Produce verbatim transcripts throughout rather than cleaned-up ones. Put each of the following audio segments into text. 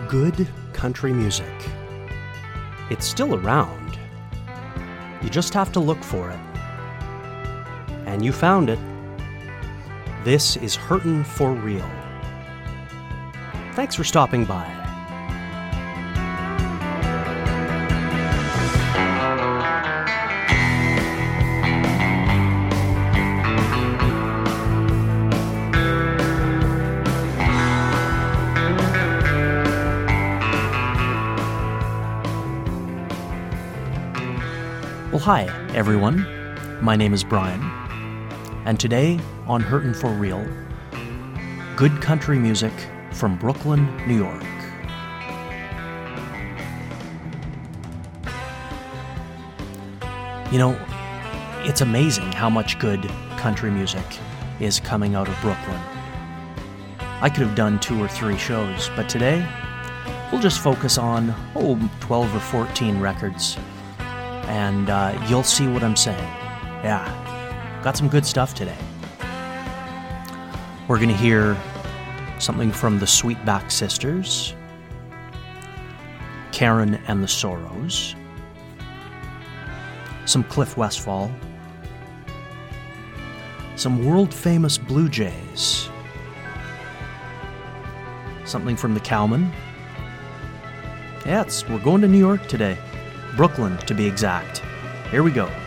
good country music. It's still around. You just have to look for it. And you found it. This is Hurtin' for Real. Thanks for stopping by. Well, hi, everyone. My name is Brian, and today on Hurtin' for Real, good country music from Brooklyn, New York. You know, it's amazing how much good country music is coming out of Brooklyn. I could have done two or three shows, but today we'll just focus on, oh, twelve or fourteen records. And uh, you'll see what I'm saying. Yeah, got some good stuff today. We're going to hear something from the Sweetback Sisters, Karen and the Sorrows, some Cliff Westfall, some world-famous Blue Jays, something from the Cowmen. Yeah, it's, we're going to New York today. Brooklyn, to be exact. Here we go.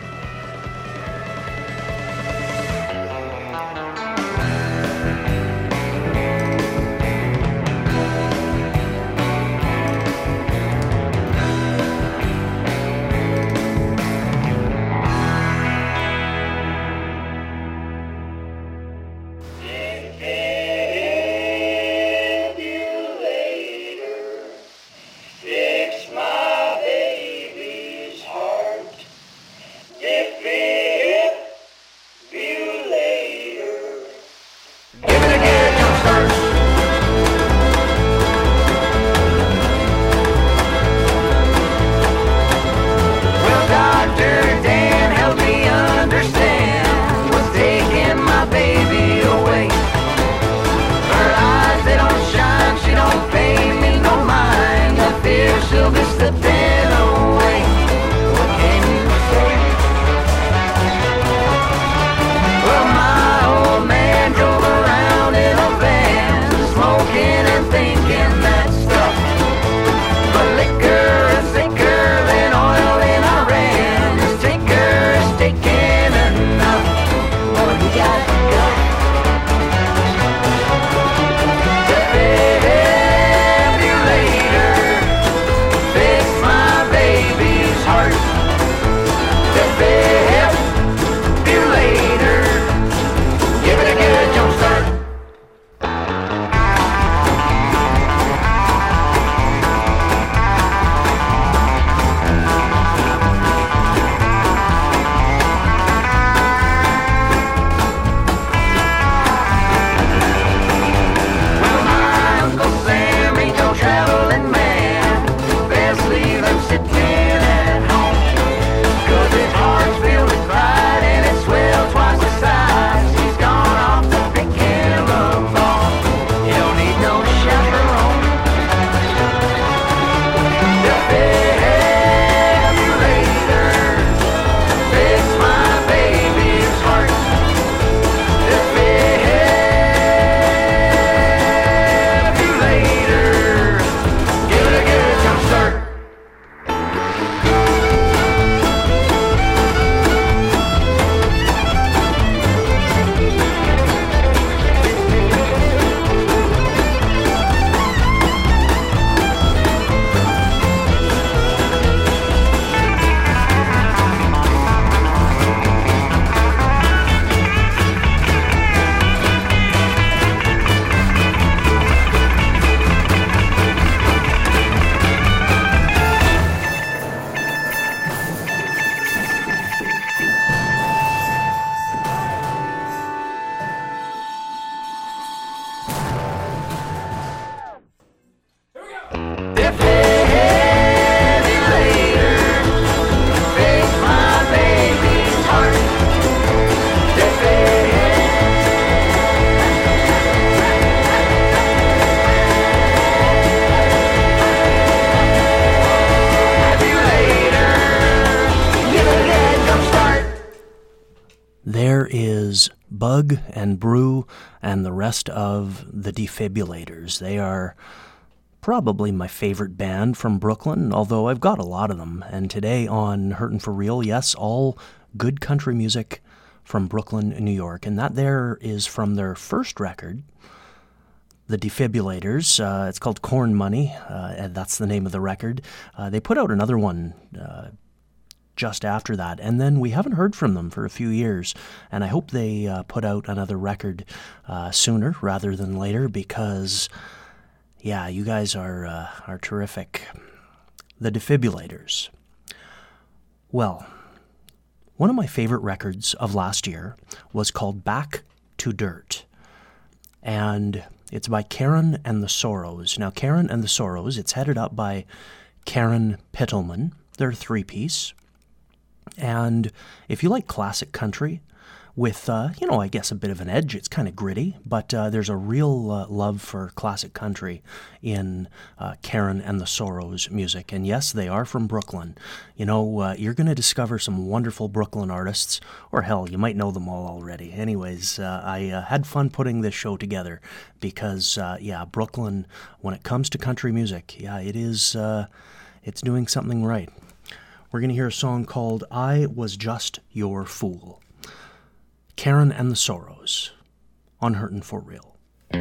Bug and Brew and the rest of the Defibrillators. They are probably my favorite band from Brooklyn, although I've got a lot of them. And today on Hurtin' For Real, yes, all good country music from Brooklyn, New York. And that there is from their first record, the Defibrillators. Uh, it's called Corn Money, uh, and that's the name of the record. Uh, they put out another one uh, just after that, and then we haven't heard from them for a few years, and I hope they uh, put out another record uh, sooner rather than later, because yeah, you guys are uh, are terrific. The Defibrillators. Well, one of my favorite records of last year was called Back to Dirt, and it's by Karen and the Sorrows. Now, Karen and the Sorrows, it's headed up by Karen Pittleman. They're a three-piece. And if you like classic country with, uh, you know, I guess a bit of an edge, it's kind of gritty, but uh, there's a real uh, love for classic country in uh, Karen and the Sorrows music. And yes, they are from Brooklyn. You know, uh, you're going to discover some wonderful Brooklyn artists, or hell, you might know them all already. Anyways, uh, I uh, had fun putting this show together because, uh, yeah, Brooklyn, when it comes to country music, yeah, it is, uh, it's doing something right. We're going to hear a song called I Was Just Your Fool. Karen and the Sorrows on Hurtin' For Real.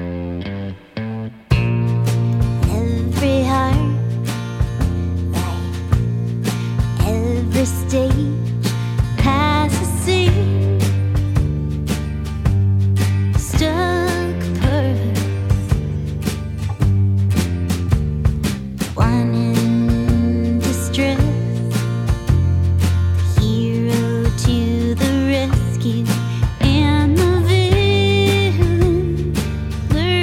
Every heart, like every stage, passes through stuck pearls. One in distress, the hero to the rescue. And the villain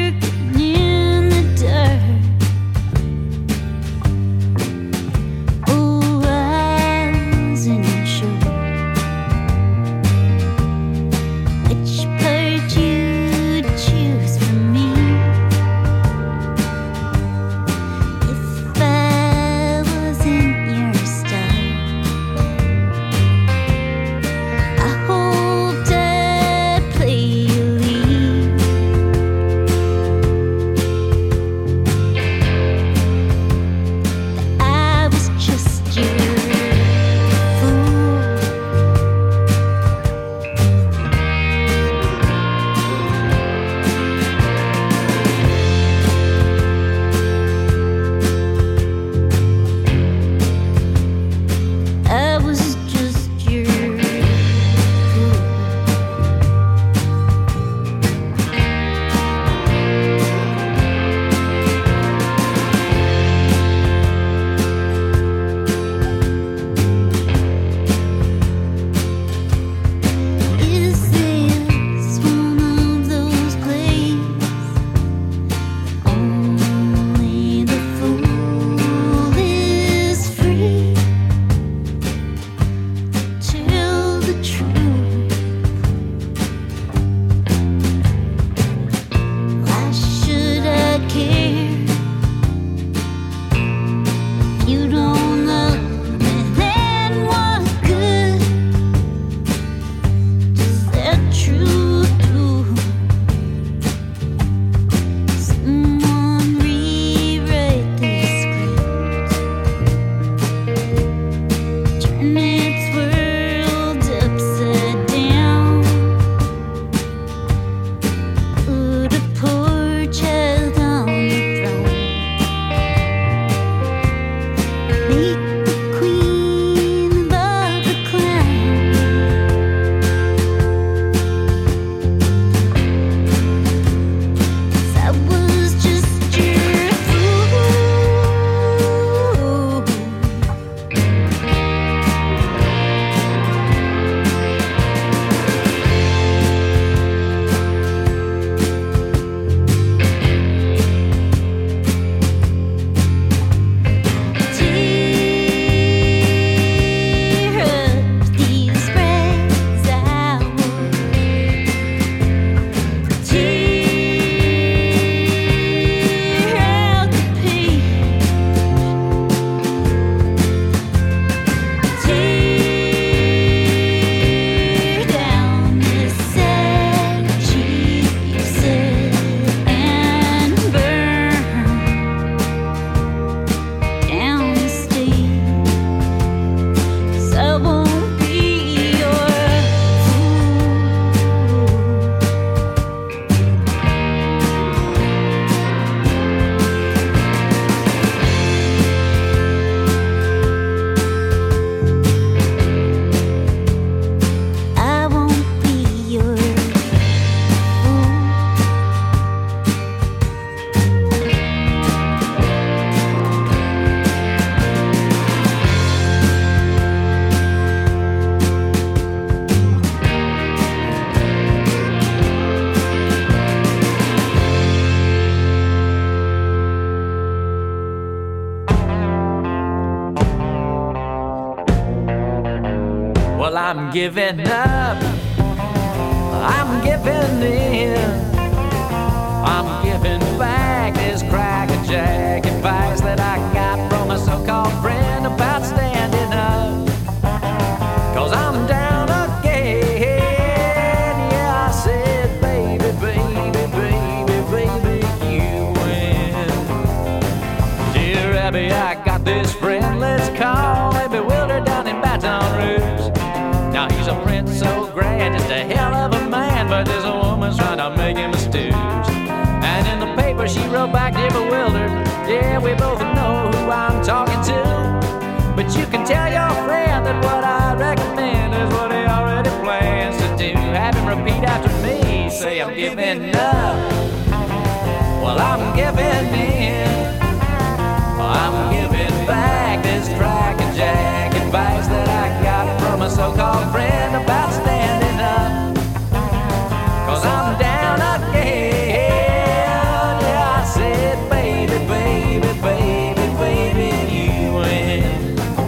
I'm giving up. I'm giving in. I'm giving back this crackerjack advice that I got from a so-called friend about standing up. Cause I'm down again. Yeah, I said, baby, baby, baby, baby, you win. Dear Abby, I got this friend, let's call him Bewildered down in Baton Rouge. Now he's a prince so grand, just a hell of a man, but there's a woman trying to make him a stooge. And in the paper she wrote back, dear Bewildered, yeah, we both know who I'm talking to. But you can tell your friend that what I recommend is what he already plans to do. Have him repeat after me, say I'm giving up. Well, I'm giving in. I'm giving back this crackerjack advice that I got from a so-called friend about standing up. Cause I'm down again. Yeah, I said, baby, baby, baby, baby, you win.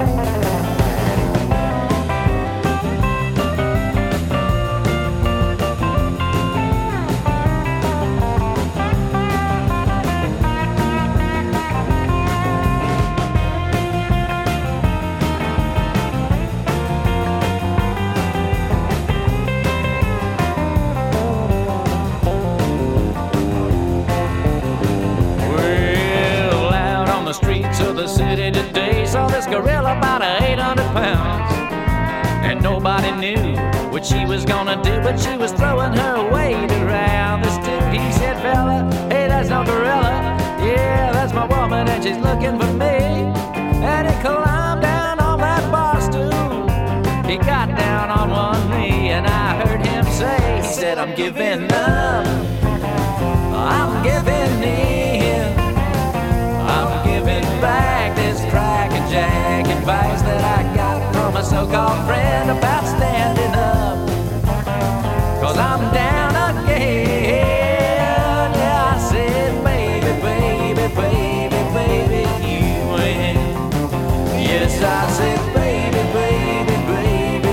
The city today saw this gorilla about eight hundred pounds, and nobody knew what she was gonna do, but she was throwing her weight around. This dude, he said, fella, hey, that's no gorilla, yeah, that's my woman and she's looking for me. And he climbed down on that bar stool, he got down on one knee, and I heard him say, he said, I'm giving up, I'm giving in. I'm giving back this crackerjack advice that I got from a so-called friend about standing up. Cause I'm down again. Yeah, I said, baby, baby, baby, baby, you win. Yes, I said, baby, baby,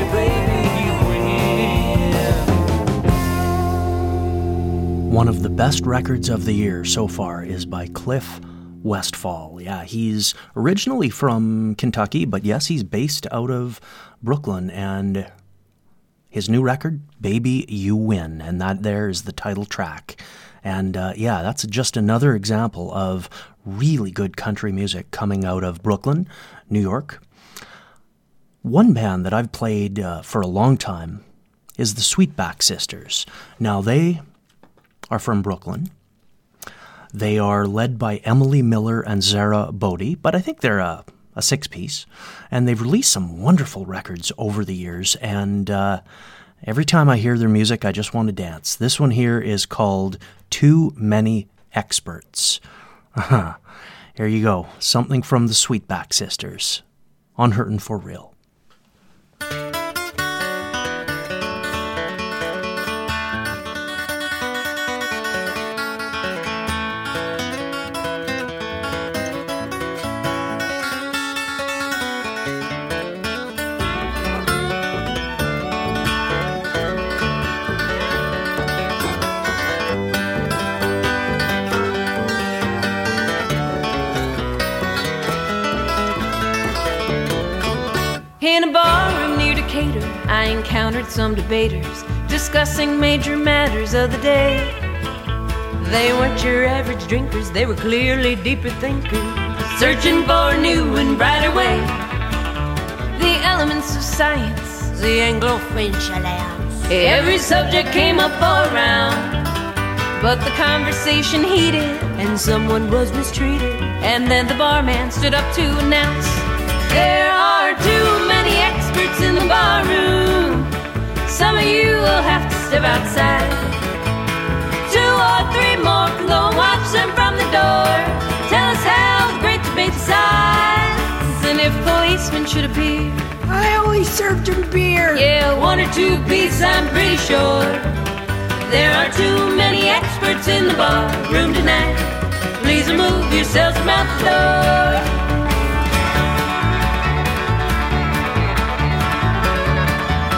baby, baby, you win. One of the best records of the year so far is by Cliff Westfall. Yeah, he's originally from Kentucky, but yes, he's based out of Brooklyn, and his new record, Baby You Win, and that there is the title track. And uh, yeah, that's just another example of really good country music coming out of Brooklyn, New York. One band that I've played uh, for a long time is the Sweetback Sisters. Now, they are from Brooklyn. They are led by Emily Miller and Zara Bodie, but I think they're a, a six-piece, and they've released some wonderful records over the years, and uh, every time I hear their music, I just want to dance. This one here is called Too Many Experts. Uh-huh. Here you go, something from the Sweetback Sisters on Hurtin' For Real. In a barroom near Decatur, I encountered some debaters discussing major matters of the day. They weren't your average drinkers, they were clearly deeper thinkers, searching for a new and brighter way. The elements of science, the Anglo-French alliance, every subject came up all around. But the conversation heated, and someone was mistreated. And then the barman stood up to announce, there are too many experts in the barroom. Some of you will have to step outside. Two or three more can go and watch them from the door. Tell us how the great debate decides. And if policemen should appear, I only served him beer. Yeah, one or two beats, I'm pretty sure. There are too many experts in the bar room tonight. Please remove yourselves from out the door.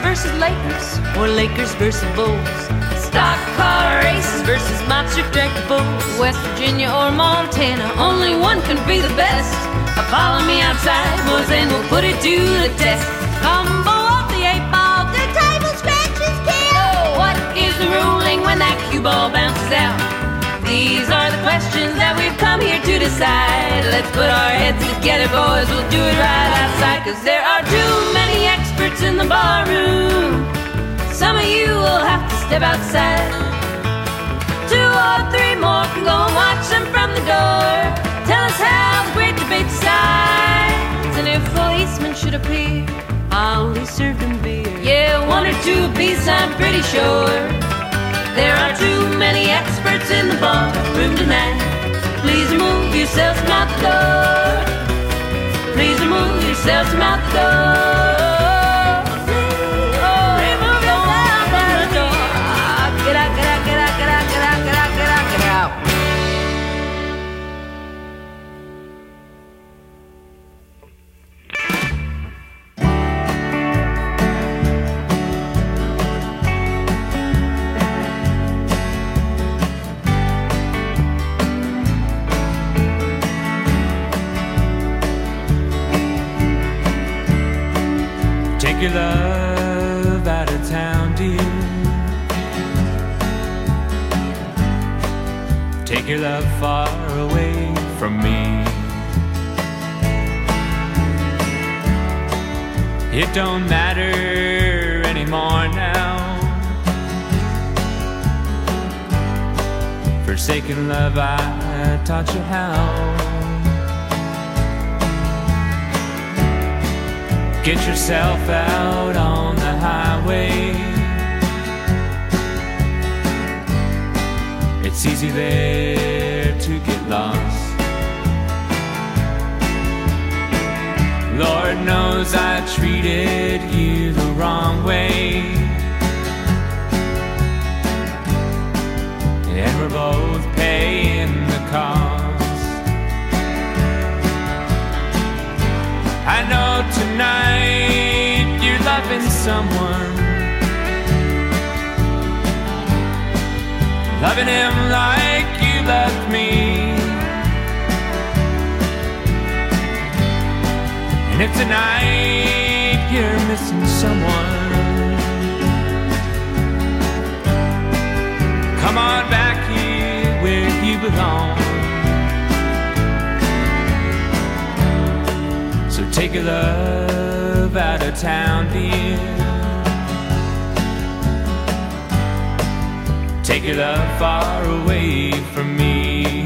versus Lakers, or Lakers versus Bulls. Stock car races versus monster truck bulls. West Virginia or Montana, only one can be the best. Follow me outside, boys, and we'll put it to the test. Combo of the eight ball, the table scratches kill. What is the ruling when that cue ball bounces out? These are the questions that we've come here to decide. Let's put our heads together, boys, we'll do it right outside. Cause there are too many experts in the barroom. Some of you will have to step outside. Two or three more can go and watch them from the door. Tell us how the great debate decides. And if policemen should appear, I'll be served them beer. Yeah, one or two apiece, I'm pretty sure. There are too many experts in the bar room tonight. Please remove yourselves from out the door. Please remove yourselves from out the door. Oh, remove yourselves out the door. Get out, get out, get out, get out, get out, get out, get out, get out. Take your love out of town, dear. Take your love far away from me. It don't matter anymore now. Forsaken love, I taught you how. Get yourself out on the highway. It's easy there to get lost. Lord knows I treated you the wrong way, and we're both paying the cost. I know tonight you're loving someone, loving him like you loved me. And if tonight you're missing someone, come on back here where you belong. So take your love out of town, dear. Take your love far away from me.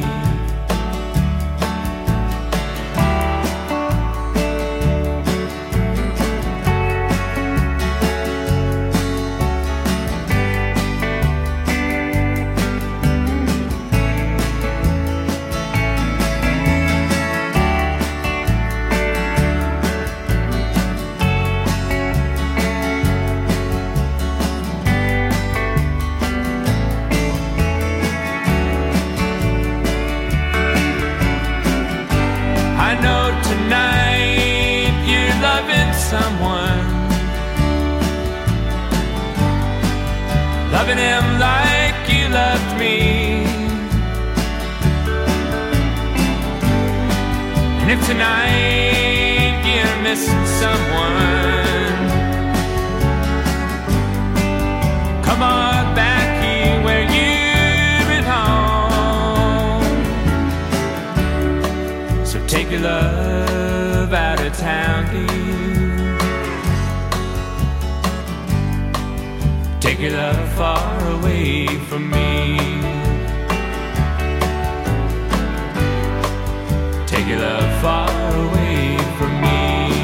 Someone, loving him like you loved me. And if tonight you're missing someone, come on back here where you belong. So take your love out of town, dear. Take your love far away from me. Take your love far away from me.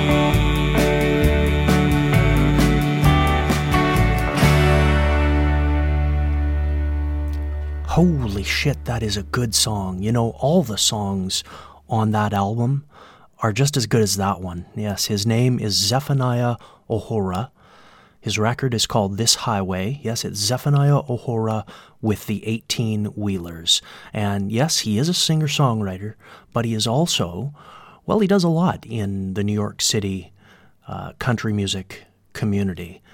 Holy shit, that is a good song. You know, all the songs on that album are just as good as that one. Yes, his name is Zephaniah Ohora. His record is called This Highway. Yes, it's Zephaniah Ohora with the eighteen Wheelers. And yes, he is a singer-songwriter, but he is also, well, he does a lot in the New York City uh, country music community.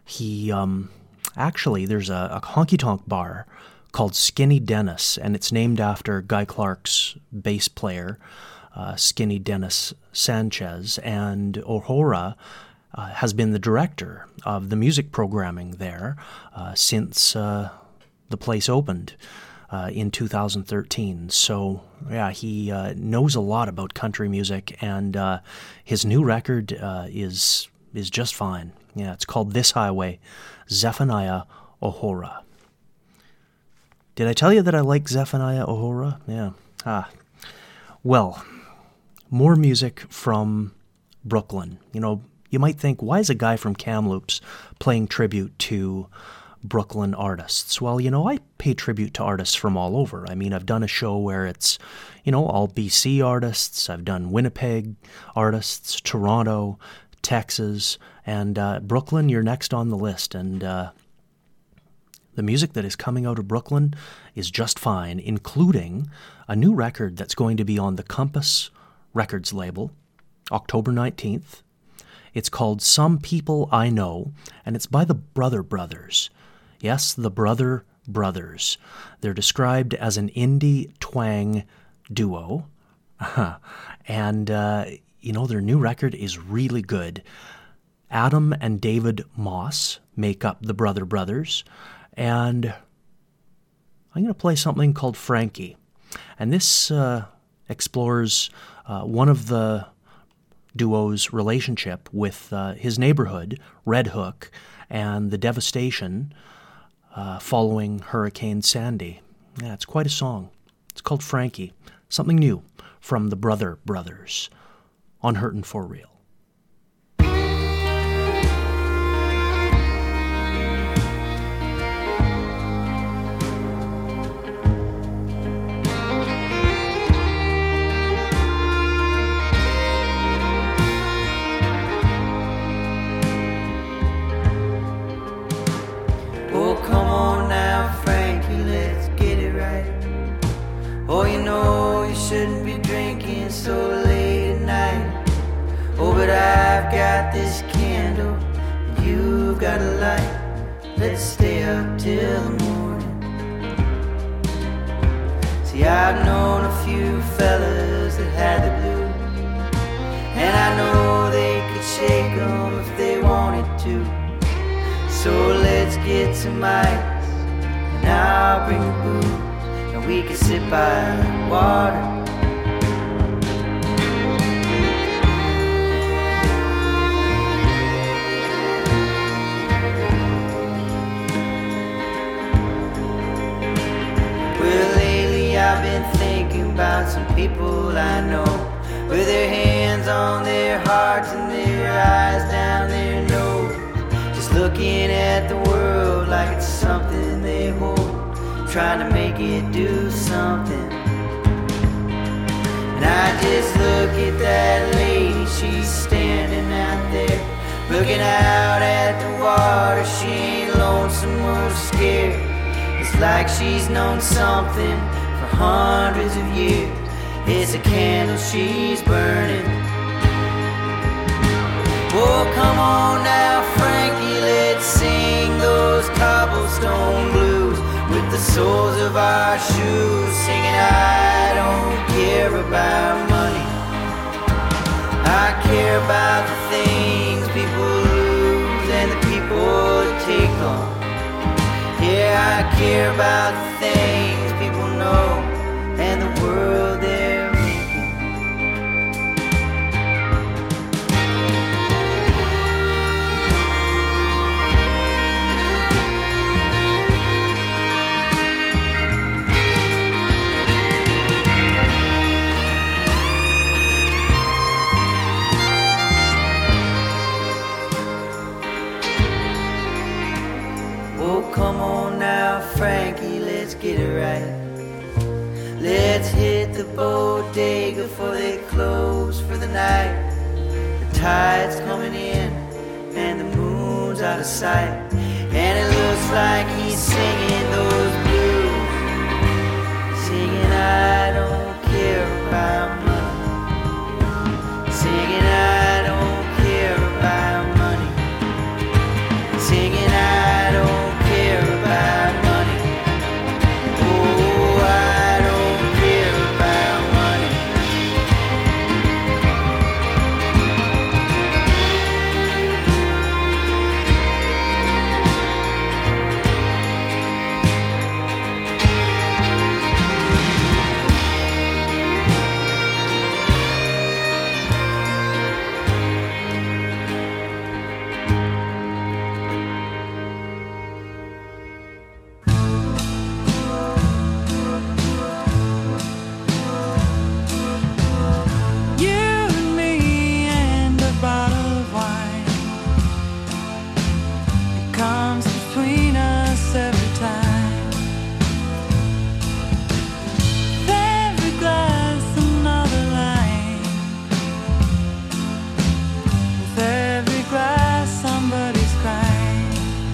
He, um, actually, there's a, a honky-tonk bar called Skinny Dennis, and it's named after Guy Clark's bass player, uh, Skinny Dennis Sanchez, and O'Hora uh, has been the director of the music programming there uh, since uh, the place opened uh, in two thousand thirteen. So, yeah, he uh, knows a lot about country music, and uh, his new record uh, is is just fine. Yeah, it's called This Highway, Zephaniah O'Hora. Did I tell you that I like Zephaniah O'Hora? Yeah. Ah. Well, more music from Brooklyn. You know, you might think, why is a guy from Kamloops playing tribute to Brooklyn artists? Well, you know, I pay tribute to artists from all over. I mean, I've done a show where it's, you know, all B C artists. I've done Winnipeg artists, Toronto, Texas, and uh, Brooklyn, you're next on the list. And uh, the music that is coming out of Brooklyn is just fine, including a new record that's going to be on the Compass Records label, October nineteenth. It's called Some People I Know, and it's by the Brother Brothers. Yes, the Brother Brothers. They're described as an indie twang duo. and, uh, you know, their new record is really good. Adam and David Moss make up the Brother Brothers, and I'm going to play something called Frankie. And this uh, explores uh, one of the duo's relationship with uh, his neighborhood, Red Hook, and the devastation uh, following Hurricane Sandy. Yeah, it's quite a song. It's called Frankie. Something new from the Brother Brothers on Hurtin' For Real. Shouldn't be drinking so late at night. Oh, but I've got this candle, and you've got a light. Let's stay up till the morning. See, I've known a few fellas that had the blues, and I know they could shake them if they wanted to. So let's get some ice, and I'll bring the booze, and we can sit by the water. I've been thinking about some people I know, with their hands on their hearts and their eyes down their nose, just looking at the world like it's something they hold, trying to make it do something. And I just look at that lady, she's standing out there, looking out at the water. She ain't lonesome or scared, it's like she's known something for hundreds of years. It's a candle she's burning. Oh, come on now, Frankie, let's sing those cobblestone blues with the soles of our shoes, singing I don't care about money, I care about the things people lose and the people that take on. Yeah, I care about the things people know and the world they're making. Oh, come on now, Frankie, let's get it right. Let's hit the bodega before they close for the night. The tide's coming in and the moon's out of sight, and it looks like he's singing those blues, singing I don't care about money, singing I don't care about money, singing comes between us every time. With every glass another line. With every glass somebody's crying.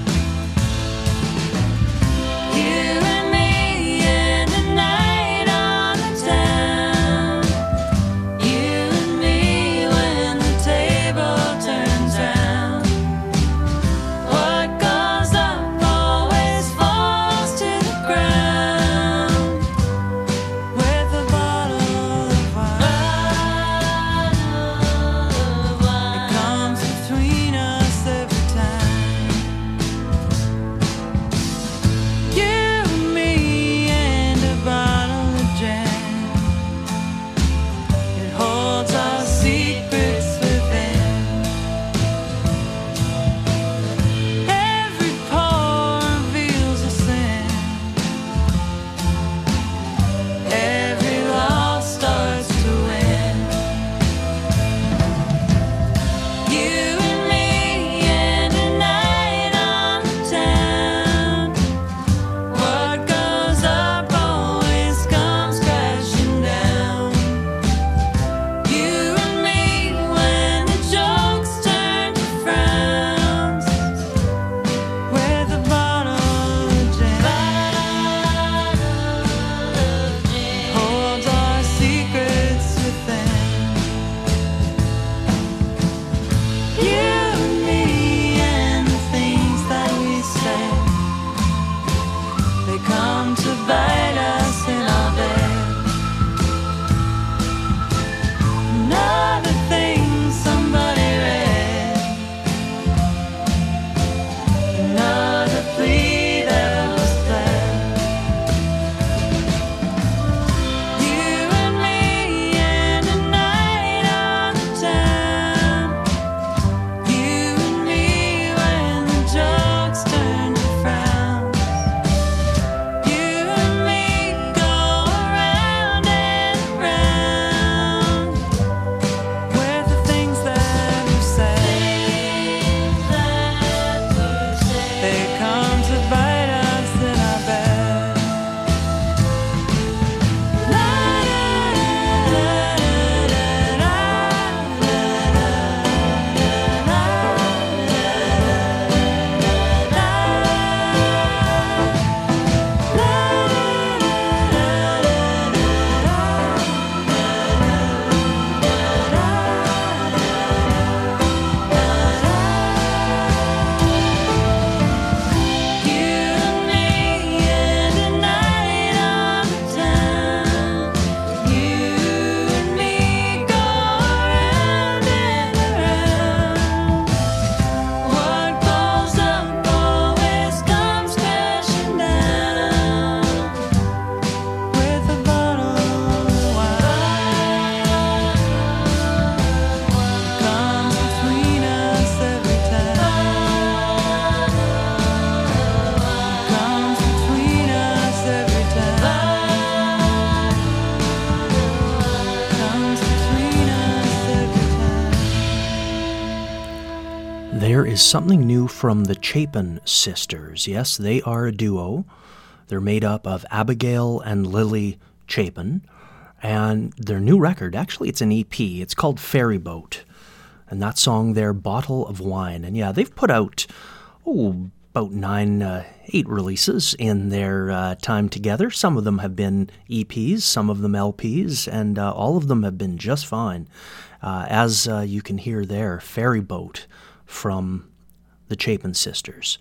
You and me and the night on the town. You and me when the table turns round. What goes up always falls to the ground. With a bottle of wine, it comes between us every time. You and me and a bottle of gin. It holds our secrets within. Every pore reveals a sin. Every love starts to win. You and me and a night on the town. What goes up always comes crashing down. You and me when the jokes turn to frowns. With a bottle of gin, holds our secrets within. You and me and the things that we say, they come to bite us in our bed. Another thing somebody read. Another plea that was pled. You and me and a night on the town. You and me when the jokes turn to frowns. You and me go around and around. With the things that we say, they come to bite us in our bed. La da da da da You and me and a night on the town. You and me go around and around. What goes up always comes crashing down. With a bottle of wine, comes between us every time. Comes between us every time. Comes between us every time. There is something new from the Chapin sisters. Yes, they are a duo. They're made up of Abigail and Lily Chapin. And their new record, actually it's an E P, it's called Ferry Boat. And that song there, Bottle of Wine. And yeah, they've put out, oh, about nine, uh, eight releases in their uh, time together. Some of them have been E Ps, some of them L Ps, and uh, all of them have been just fine. Uh, as uh, you can hear there, Ferry Boat from the Chapin sisters.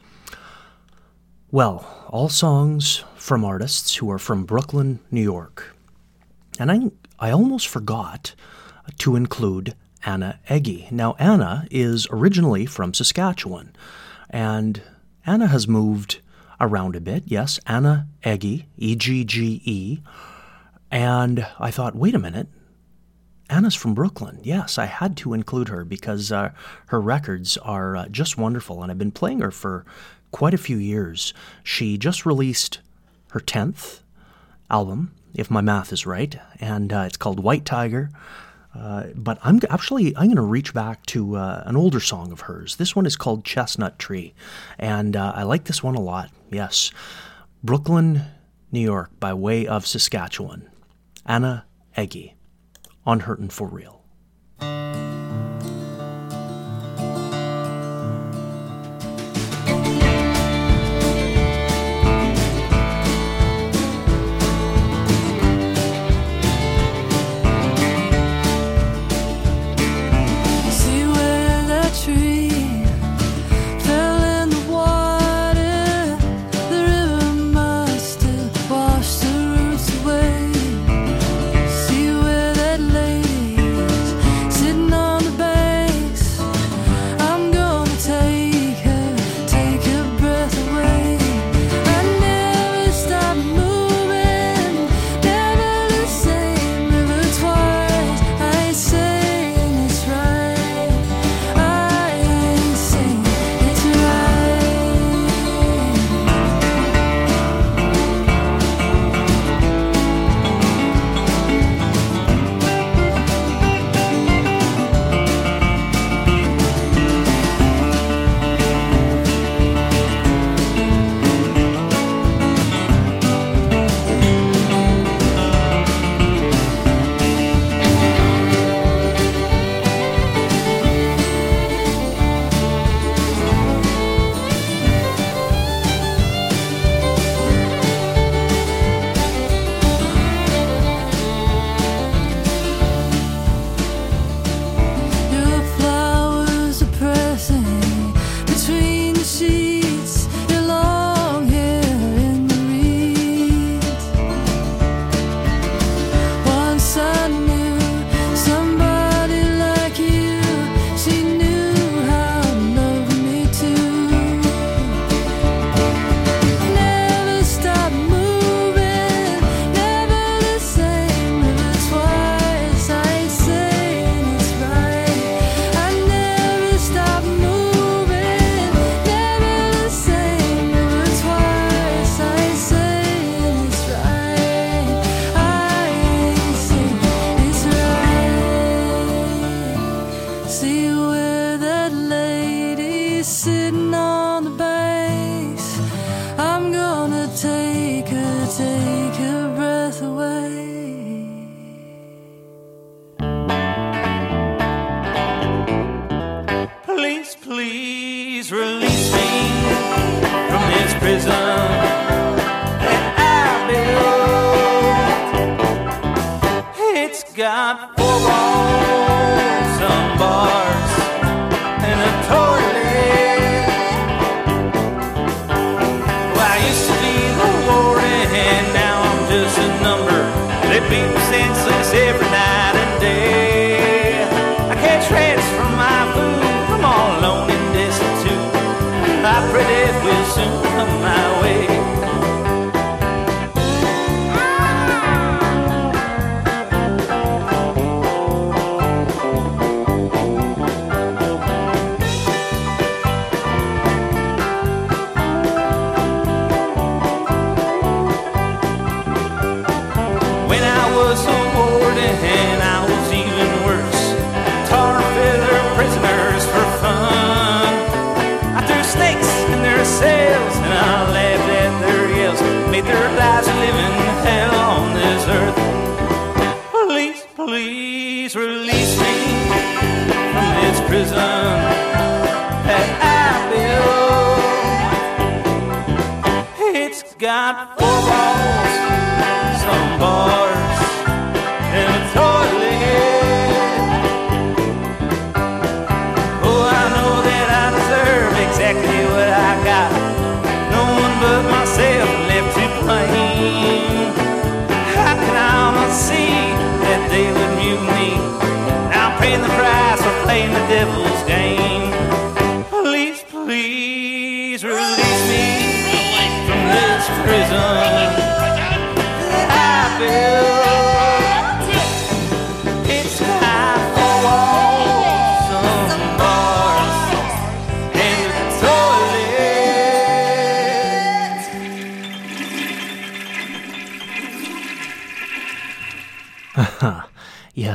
Well, all songs from artists who are from Brooklyn, New York. And I, I almost forgot to include Anna Egge. Now, Anna is originally from Saskatchewan, and Anna has moved around a bit. Yes, Anna Egge, E G G E. And I thought, wait a minute, Anna's from Brooklyn. Yes, I had to include her because uh, her records are uh, just wonderful, and I've been playing her for quite a few years. She just released her tenth album, if my math is right, and uh, it's called White Tiger. Uh, but I'm actually, I'm going to reach back to uh, an older song of hers. This one is called Chestnut Tree, and uh, I like this one a lot, yes. Brooklyn, New York, by way of Saskatchewan. Anna Eggy, on Hurtin' For Real.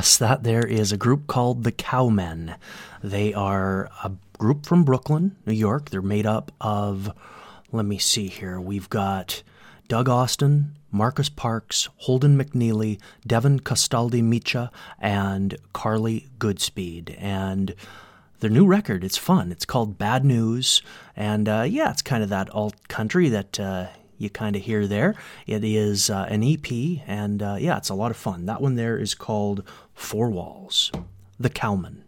Yes, that there is a group called the Cowmen. They are a group from Brooklyn, New York. They're made up of, let me see here, we've got Doug Austin, Marcus Parks, Holden McNeely, Devin Castaldi-Micha, and Carly Goodspeed. And their new record, it's fun. It's called Bad News. And uh, yeah, it's kind of that alt country that uh, you kind of hear there. It is uh, an E P, and uh, yeah, it's a lot of fun. That one there is called Four Walls, the Cowmen.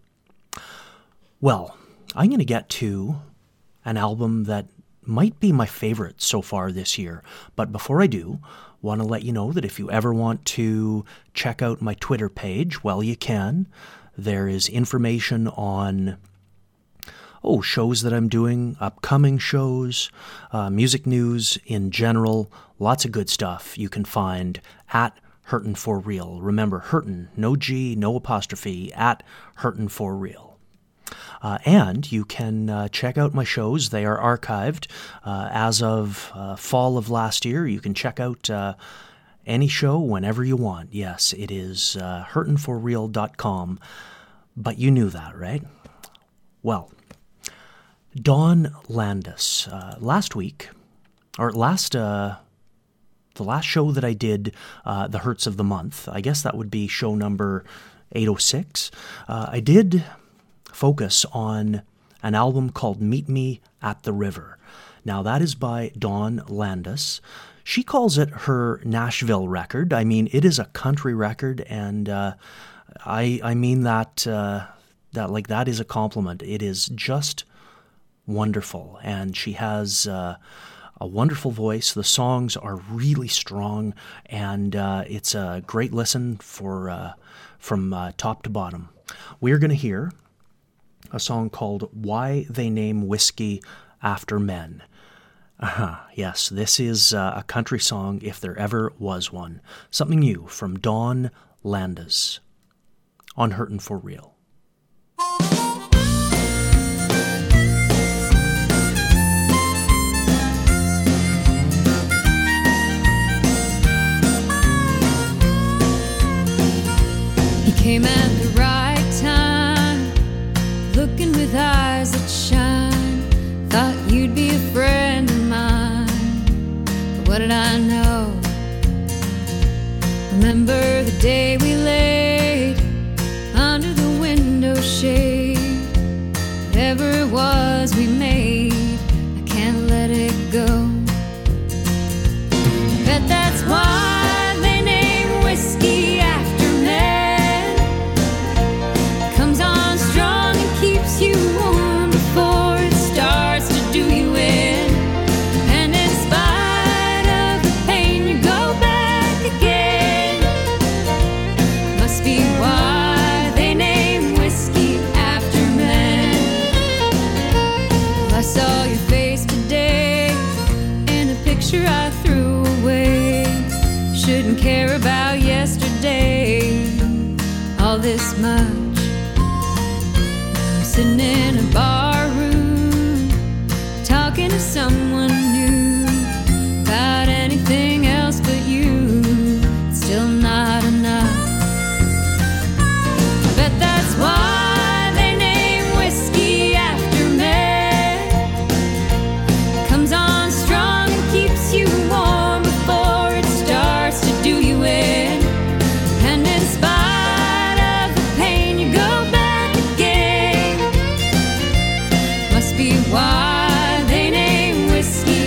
Well, I'm going to get to an album that might be my favorite so far this year. But before I do, want to let you know that if you ever want to check out my Twitter page, well, you can. There is information on oh, shows that I'm doing, upcoming shows, uh, music news in general, lots of good stuff you can find at Hurtin' For Real. Remember, Hurtin', no G, no apostrophe, at Hurtin' For Real. Uh, and you can uh, check out my shows. They are archived. Uh, as of uh, fall of last year, you can check out uh, any show whenever you want. Yes, it is uh, hurtin for real dot com. But you knew that, right? Well, Dawn Landis. Uh, last week, or last, uh, the last show that I did, uh, The Hurts of the Month, I guess that would be show number eight oh six, uh, I did focus on an album called Meet Me at the River. Now, that is by Dawn Landis. She calls it her Nashville record. I mean, it is a country record, and uh, I I mean that, uh, that like that is a compliment. It is just wonderful, and she has uh, a wonderful voice. The songs are really strong, and uh, it's a great listen for uh, from uh, top to bottom. We're going to hear a song called Why They Name Whiskey After Men. Uh-huh. Yes, this is uh, a country song if there ever was one. Something new from Dawn Landis on Hurtin' For Real. He came at the right time, looking with eyes that shine. Thought you'd be a friend of mine, but what did I know? Remember the day we laid under the window shade. Whatever it was we made, I can't let it go. I bet that's why they name whiskey after men. Comes on strong and keeps you warm before it starts to do you in. And in spite of the pain, you go back again. Must be why they name whiskey after men. Well, I saw your face today in a picture I threw away. Shouldn't care about yesterday all this much. I'm sitting in a bar room talking to someone new about anything else but you. It's still not enough. I bet that's why they name whiskey after men. Comes on strong and keeps you warm before it starts to do you in. And in spite of the pain, you go back again. Must be why they name whiskey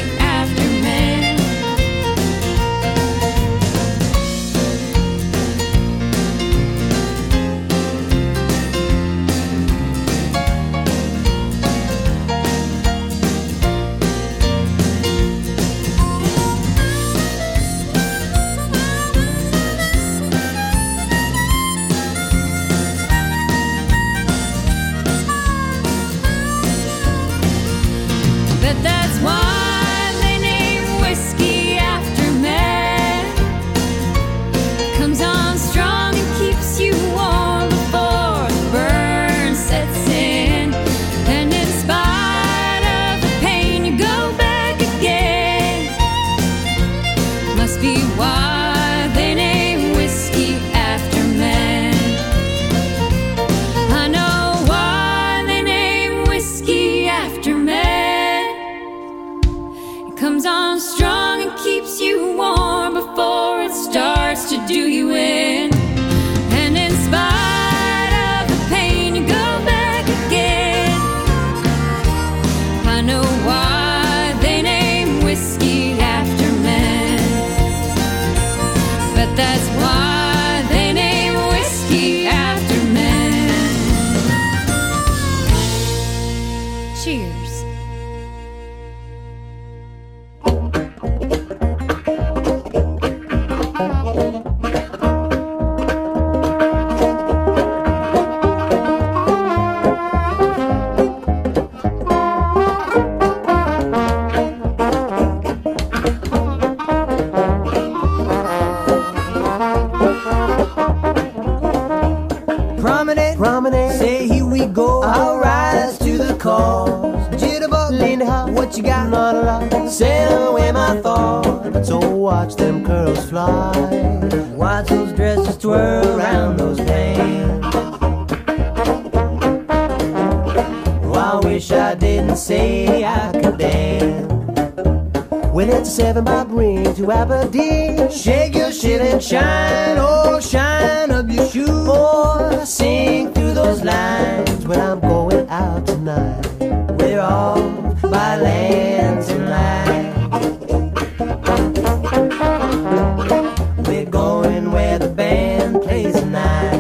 comes on strong and keeps you warm before it starts to do you in. And in spite of the pain, you go back again. I know why they name whiskey after men, but that's why they name whiskey after men. Cheers. Promenade, promenade, say here we go. I'll rise to the call. Jitterbug, Linda Hop, what you got? Not a lot. Sail away my thoughts. So watch them curls fly. Watch those dresses twirl around those pants. Oh, I wish I didn't say I could dance. When it's a seven by ring to Aberdeen, shake your shit and shine, oh shine up your shoes. Boy, sing through those lines when I'm going out tonight. We're off by land tonight. We're going where the band plays tonight.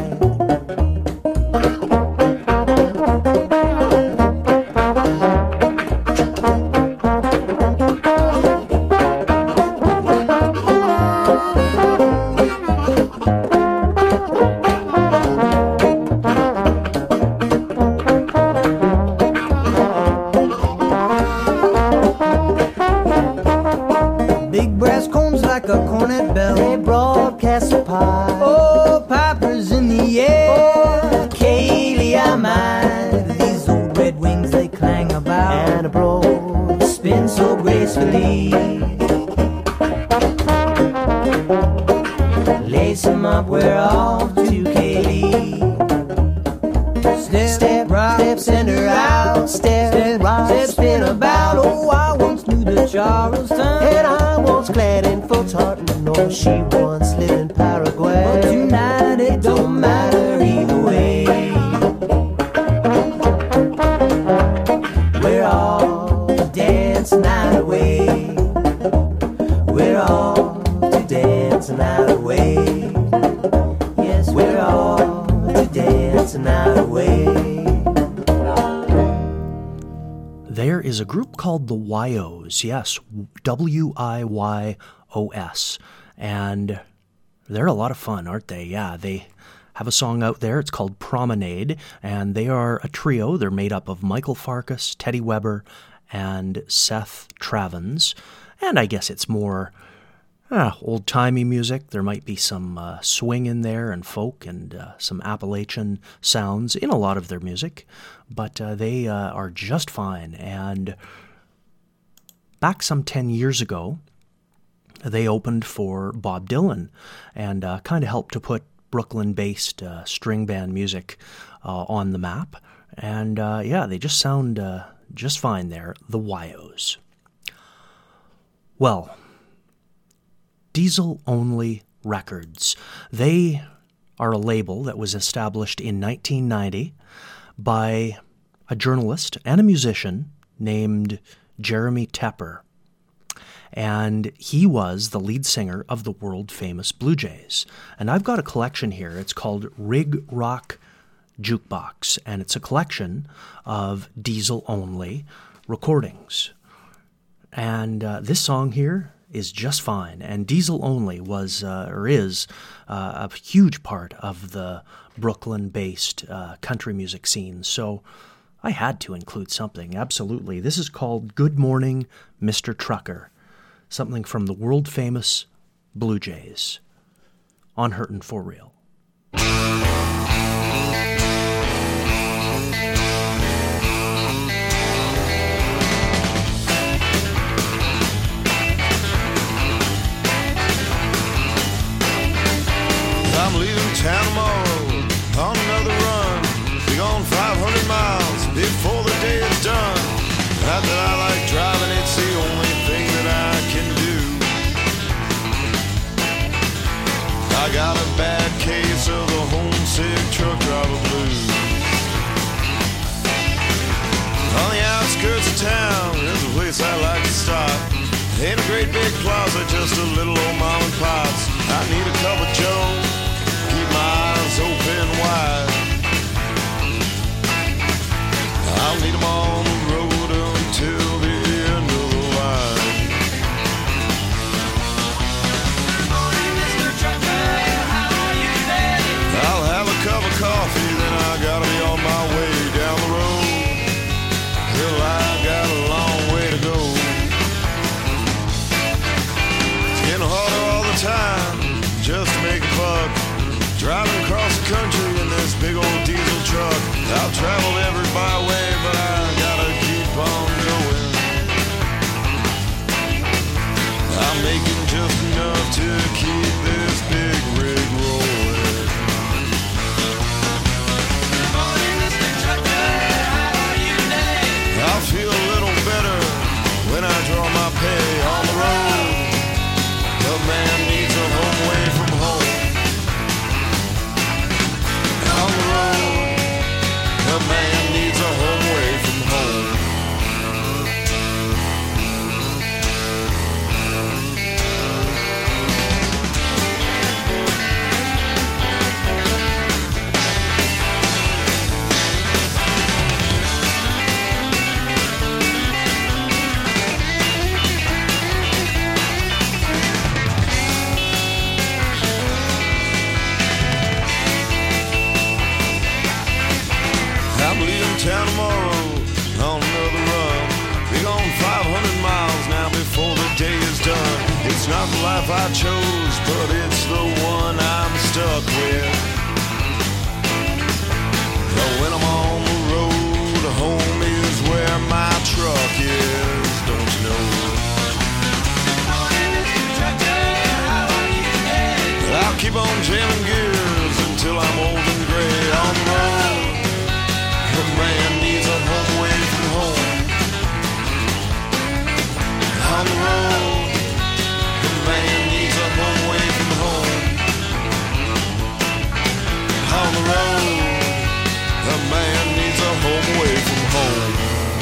Big brass cones like a cornet bell, they broadcast a pie. Oh, pipers in the air, oh, Kaylee, I might. These old red wings, they clang about, and a broad spin so gracefully. Lace 'em up, we're off to Kaylee. Step, step, rock, step, send her out. Step, step, rock, step, spin about. Oh, I once knew the Charleston, and I once glad in full tartan. No, she once lived in Paraguay. But tonight it don't matter either way. We're all to dance night away. We're all to dance night away. Yes, we're all to dance night away. There is a group called the Wyos, yes, W I Y O S, and they're a lot of fun, aren't they? Yeah, they have a song out there, it's called Promenade, and they are a trio. They're made up of Michael Farkas, Teddy Weber, and Seth Travens, and I guess it's more ah, old-timey music. There might be some uh, swing in there and folk and uh, some Appalachian sounds in a lot of their music, but uh, they uh, are just fine. And back some ten years ago, they opened for Bob Dylan and uh, kind of helped to put Brooklyn-based uh, string band music uh, on the map. And uh, yeah, they just sound uh, just fine there, the Wyos. Well, Diesel Only Records. They are a label that was established in nineteen ninety by a journalist and a musician named Jeremy Tepper. And he was the lead singer of the world-famous Blue Jays. And I've got a collection here. It's called Rig Rock Jukebox, and it's a collection of Diesel Only recordings. And uh, this song here is just fine. And Diesel Only was, uh, or is, uh, a huge part of the Brooklyn-based uh, country music scene. So I had to include something, absolutely. This is called Good Morning, Mister Trucker, something from the world-famous Blue Jays on Hurtin' For Real. I'm leaving town tomorrow on another run. Be gone five hundred miles before the day is done. Not that I like driving, it's the only thing that I Ain't a great big plaza, just a little old mom and pops. I need a cup of joe, keep my eyes open wide. I'll need them on the road until the end of the line. Morning, Mister Trucker, how are you today? I'll have a cup of coffee, then I gotta be on my way down the road. Well, I got a long way to go. It's getting harder all the time, just to make a buck. Driving across the country in this big old diesel truck. I've traveled every byway, but I gotta keep on going. I'm making just enough to keep this big rig rolling. Morning, Mister Trucker, how are you today? I'll feel a little better when I draw my pay on the road. The man needs a home away from home. On the road, the man needs a home away from home. I'm leaving town tomorrow on another run. We're going five hundred miles now before the day is done. It's not the life I chose, but it's the one I'm stuck with. But when I'm on the road, home is where my truck is. Don't you know? Morning, Mister Trucker, how are you today? I'll keep on jamming gears until I'm old and gray on the road. The man needs a home away from home. On the road, the man needs a home away from home. On the road, the man needs a home away from home.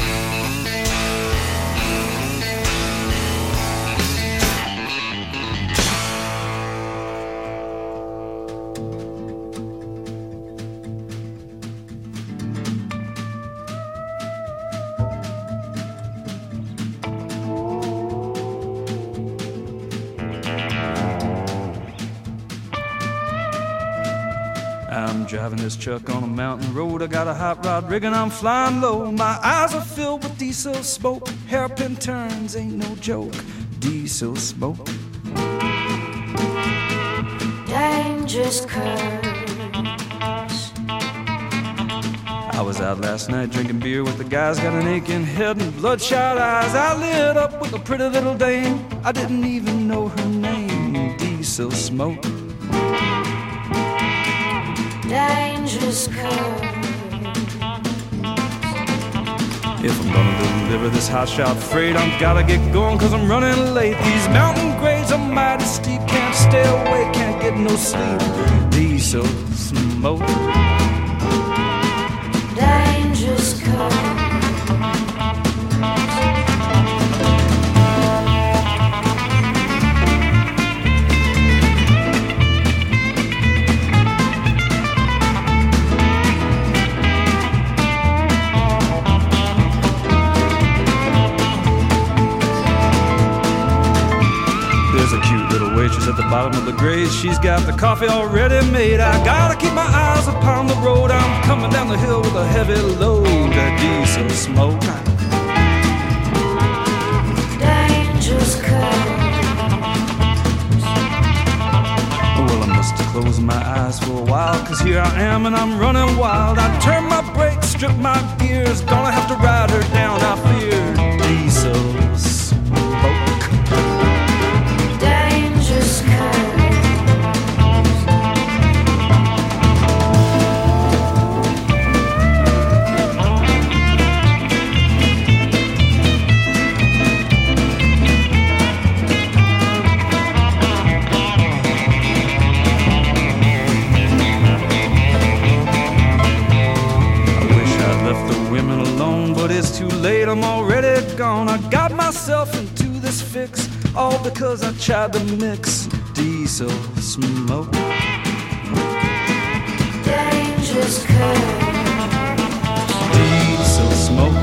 I'm driving this truck on a mountain road. I got a hot rod rig and I'm flying low. My eyes are filled with diesel smoke. Hairpin turns ain't no joke. Diesel smoke. Dangerous curves. I was out last night drinking beer with the guys. Got an aching head and bloodshot eyes. I lit up with a pretty little dame. I didn't even know her name. Diesel smoke. Dangerous curves. If I'm gonna deliver this hot shot freight, I'm gotta get going cause I'm running late. These mountain grades are mighty steep. Can't stay awake, can't get no sleep. Diesel smoke. Dangerous curves. At the bottom of the grade, she's got the coffee already made. I gotta keep my eyes upon the road. I'm coming down the hill with a heavy load of diesel smoke. Dangerous curves. Well, I must have closed my eyes for a while, cause here I am and I'm running wild. I turn my brakes, strip my gears, gonna have to ride her down, I fear. Diesel smoke. I'm already gone. I got fix, all because I tried to mix diesel smoke. Dangerous curve. Diesel smoke.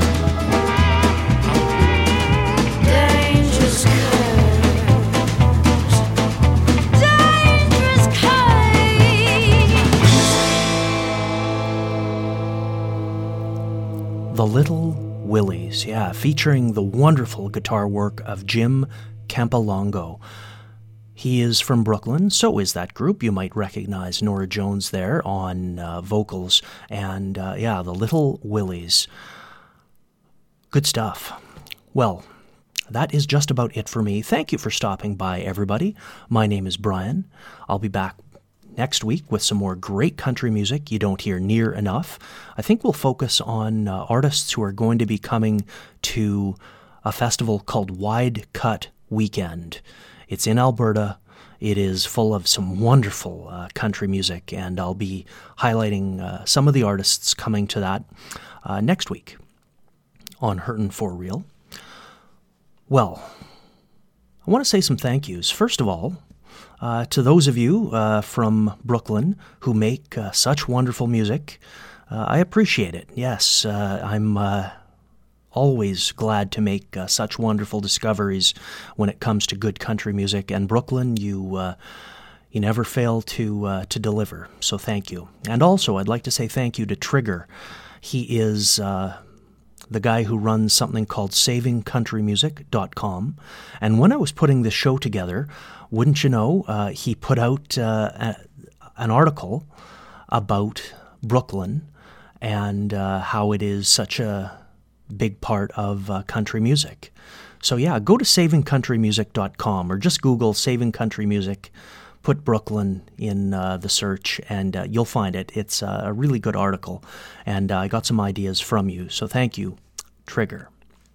Dangerous curve. Dangerous curve. The Little Willies, yeah, featuring the wonderful guitar work of Jim Campolongo. He is from Brooklyn, so is that group. You might recognize Nora Jones there on uh, vocals. And uh, yeah, the Little Willies. Good stuff. Well, that is just about it for me. Thank you for stopping by, everybody. My name is Brian. I'll be back next week with some more great country music you don't hear near enough. I think we'll focus on uh, artists who are going to be coming to a festival called Wide Cut Weekend. It's in Alberta. It is full of some wonderful uh, country music, and I'll be highlighting uh, some of the artists coming to that uh, next week on Hurtin' For Real. Well, I want to say some thank yous. First of all, uh, to those of you uh, from Brooklyn who make uh, such wonderful music. Uh, I appreciate it. Yes, uh, I'm... Uh, always glad to make uh, such wonderful discoveries when it comes to good country music. And Brooklyn, you uh, you never fail to uh, to deliver. So thank you. And also, I'd like to say thank you to Trigger. He is uh, the guy who runs something called saving country music dot com. And when I was putting this show together, wouldn't you know, uh, he put out uh, a, an article about Brooklyn and uh, how it is such a big part of uh, country music. So yeah, go to saving country music dot com or just Google Saving Country Music, put Brooklyn in uh, the search, and uh, you'll find it. It's uh, a really good article, and uh, I got some ideas from you, so thank you, Trigger.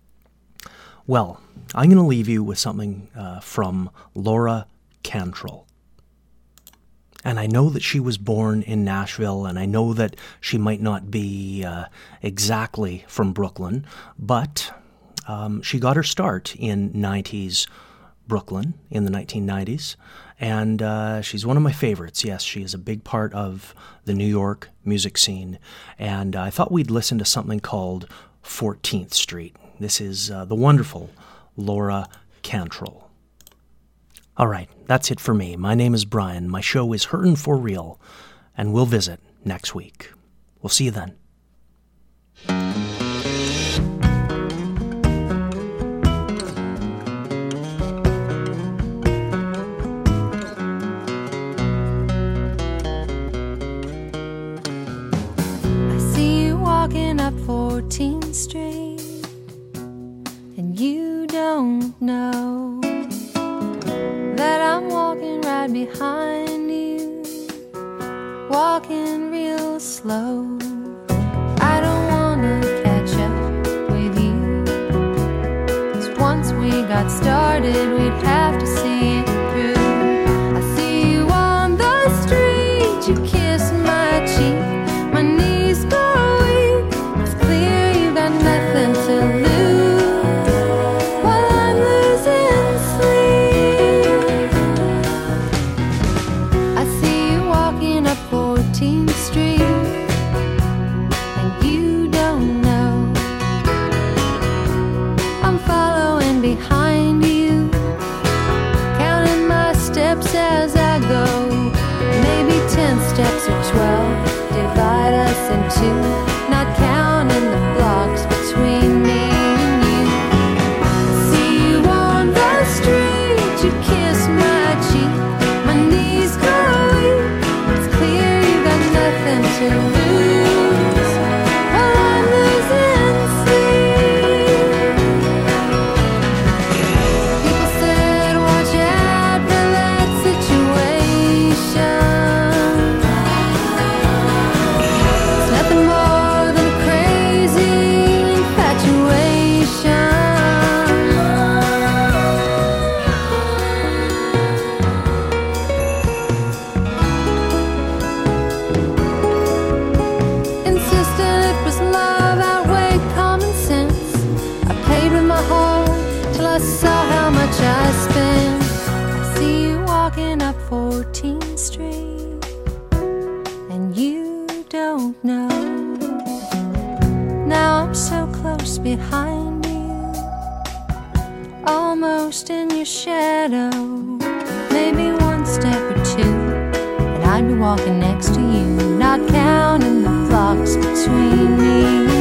Well, I'm going to leave you with something uh, from Laura Cantrell. And I know that she was born in Nashville, and I know that she might not be uh, exactly from Brooklyn, but um, she got her start in nineties Brooklyn in the nineteen nineties, and uh, she's one of my favorites. Yes, she is a big part of the New York music scene, and I thought we'd listen to something called fourteenth Street. This is uh, the wonderful Laura Cantrell. All right, that's it for me. My name is Brian. My show is Hurtin' For Real, and we'll visit next week. We'll see you then. I see you walking up fourteenth Street, and you don't know that I'm walking right behind you, walking real slow. I don't wanna catch up with you, 'cause once we got started, we'd have to see it through. I see you on the street, you kiss my cheek, my knees go weak, it's clear you got nothing to lose, while I'm losing sleep. I see you walking up fourteenth Street, and you don't know I'm following behind you, counting my steps as I go. Maybe ten steps or twelve divide us in two, not counting the blocks between me and you. I see you on the street, you kiss my cheek, my knees go weak, it's clear you got nothing to lose, while I'm losing sleep. People said watch out for that situation, it's nothing more than a crazy infatuation. fourteenth Street, and you don't know. Now I'm so close behind you, almost in your shadow. Maybe one step or two, and I'd be walking next to you, not counting the blocks between me